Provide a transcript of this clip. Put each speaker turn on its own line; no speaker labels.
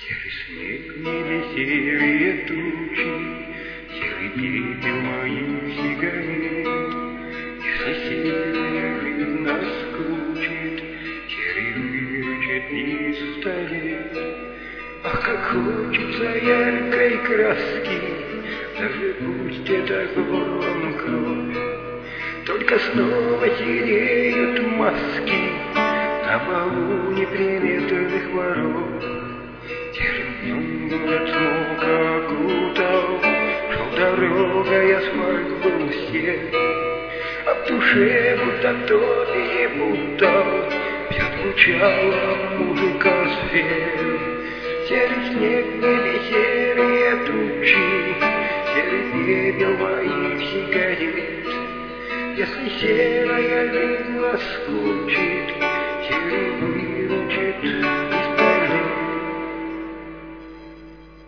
Серый снег, небе серые тучи, серый пепел моих сигарет. Если серая жизнь наскучит, серый выручит пистолет. Ах, как хочется яркой краски, даже пусть это горлом кровь. Только снова сидеют маски на полу неприметных ворот. Серым днем город смог окутал, шел дорогой, асфальт был серый, а в душе будто кто перепутал, все звучала музыка сфер. Серый снег, небе серые тучи, серый пепел моих сигарет. Если серая жизнь наскучит, серый выручит